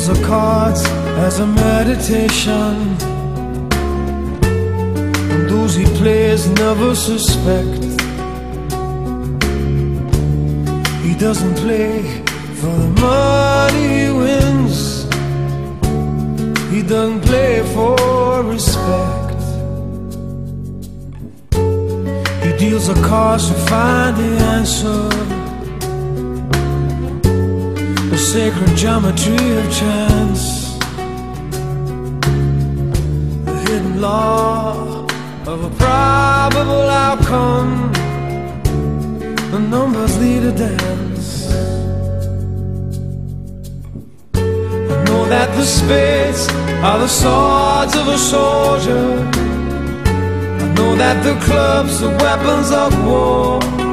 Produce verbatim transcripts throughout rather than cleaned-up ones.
deals the cards as a meditation, and those he plays never suspect. He doesn't play for the money he wins, he doesn't play for respect. He deals the cards to find the answer, the sacred geometry of chance, the hidden law of a probable outcome. The numbers lead a dance. I know that the spades are the swords of a soldier, I know that the clubs are weapons of war,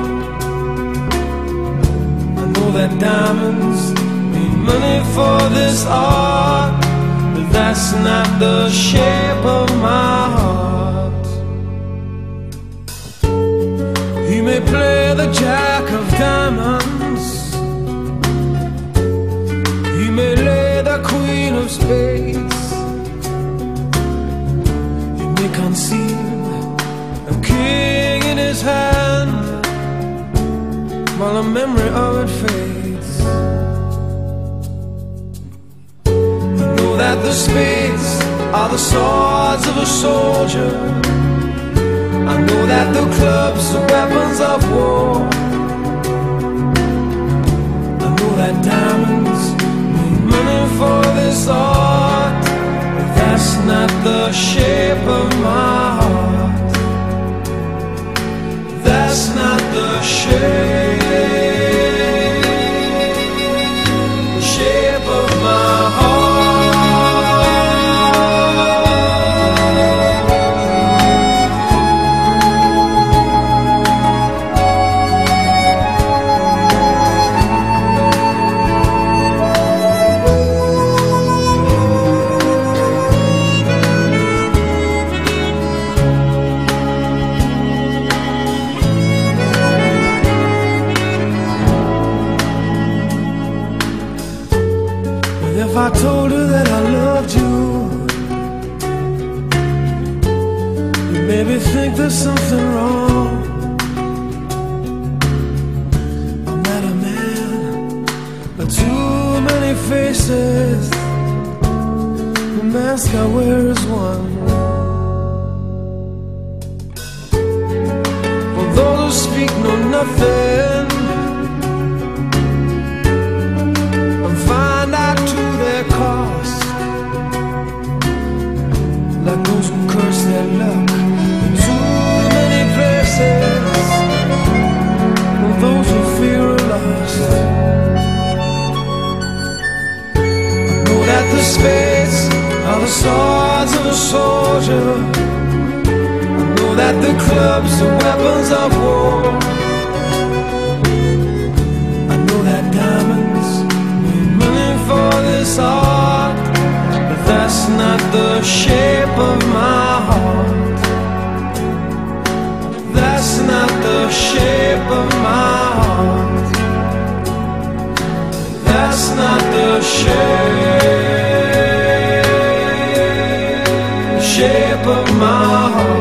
I know that diamonds need money for this art, but that's not the shape of my heart. He may play the jack of diamonds, he may lay the queen of spades, he may conceal a king in his hand while the memory of it fades. I know that the spades are the swords of a soldier, I know that the clubs are weapons of war, I know that diamonds need money for this art, but that's not the shape of my heart. That's not the shape, shape of my heart. If I told her that I loved you, you maybe think there's something wrong. I'm not a man, but too many faces, the mask I wear is one. For those who speak know nothing and find out to their cost, like those who curse their luck in too many places, or those who fear are lost. I know that the spades are the swords of a soldier, I know that the clubs are weapons of war, I know that diamonds need money for this art, but that's not the shape of my heart. That's not the shape of my heart. That's not the shape, shape of my heart.